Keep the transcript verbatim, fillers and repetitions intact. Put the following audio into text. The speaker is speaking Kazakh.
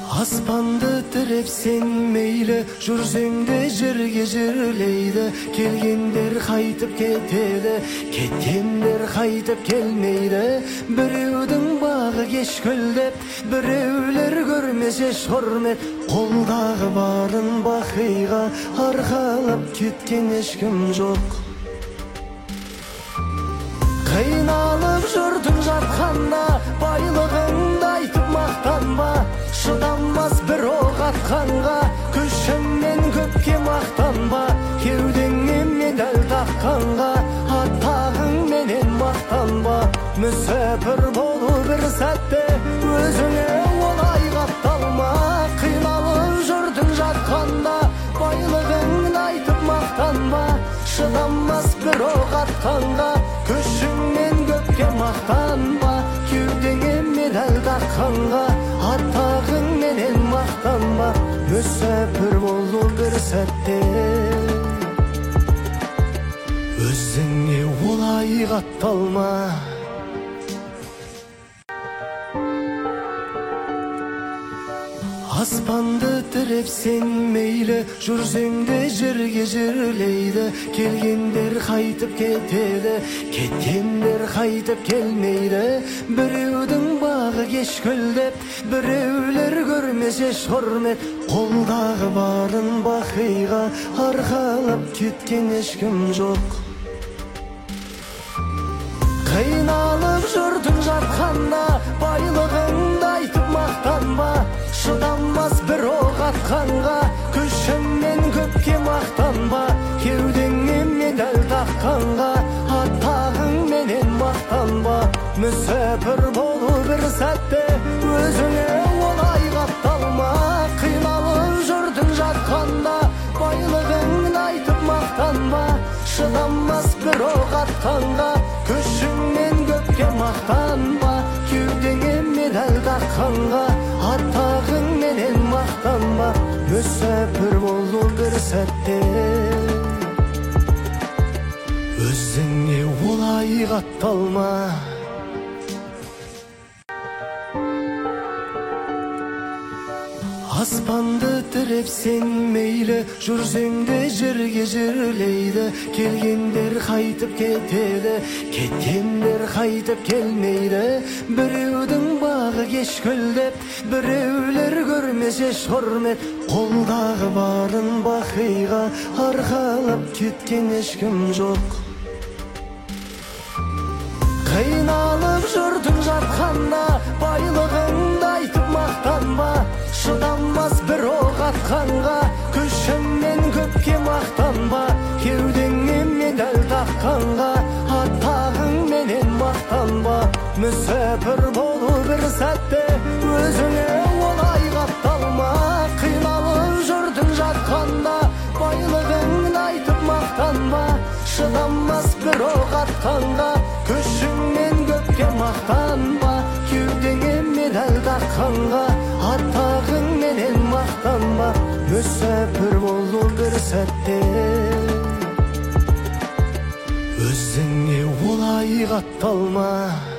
Аспанды тіреп сен мейлі, жүрсең де жерге жерлейді. Келгендер қайтып кетеді, кеткендер қайтып келмейді. Біреудің бағы кешкілдеп, біреулер көрмес еш құрмет. Қолдағы барын бақиға арқалап кеткен ешкім жоқ. Қиналып жүрдің жатқанда, байлығыңды айтып мақтанба. Шыдамас бір оқ атқанға, күшіңмен көпке мақтанба. Кеудеңе медаль таққанға, атағыңменен мақтанба. Мүсәпір болу бір сәтте, өзіңе олай қапталма. Қиналып жүрдің жатқанда, байлығыңды айтып мақтанба. Шыдамас бір оқ атқанға, күшіңмен көпке мақтанба. Кеудеңе медаль таққанға, атағыңменен мақтанба. Мүсәпір болу бір сәтте, өзіңе олай қапталма. Аспанды тіреп сен мейлі, жүрсең де жерге жерлейді. Келгендер қайтып кетеді, кеткендер қайтып келмейді. Біреудің бағы кешкілдеп, біреулер көрмес еш құрмет. Қолдағы барын бақиға арқалап кеткен ешкім жоқ. Қиналып жүрдің жатқанда, байлығыңды айтып мақтанба. Шыдамас бір оқ атқанға, күшіңмен көпке мақтанба. Кеудеңе медаль таққанға, атағыңменен мақтанба. Мүсәпір болу бір сәтте, өзіңе олай қапталма. Қиналып жүрдің жатқанда, байлығыңды айтып мақтанба. Шыдамас бір оқ атқанға, күшіңмен көпке мақтанба. Кеудеңе медаль таққанға, атағыңменен мақтанба. Мүсәпір болу бір сәтте, өзіңе олай қапталма. Аспанды тіреп сен мейлі, жүрсең де жерге жерлейді. Келгендер қайтып кетеді, кеткендер қайтып келмейді. Біреудің бағы кешкілдеп, біреулер көрмес еш құрмет. Қолдағы барын бақиға арқалап кеткен ешкім жоқ. Қиналып жүрдің жатқанда, байлығыңды айтып мақтанба. Шыдамас бір оқ атқанға, күшіңмен көпке мақтанба. Кеудеңе медаль таққанға, атағыңменен мақтанба. Мүсәпір болу бір сәтте, өзіңе олай қапталма. Қиналып жүрдің жатқанда, байлығыңды айтып мақтанба. Шыдамас бір оқ атқанға, күшіңмен көпке мақтанба. Кеудеңе медаль таққанға, атағыңменен мақтанба. Мүсәпір болу бір сәтте, өзіңе олай қапталма.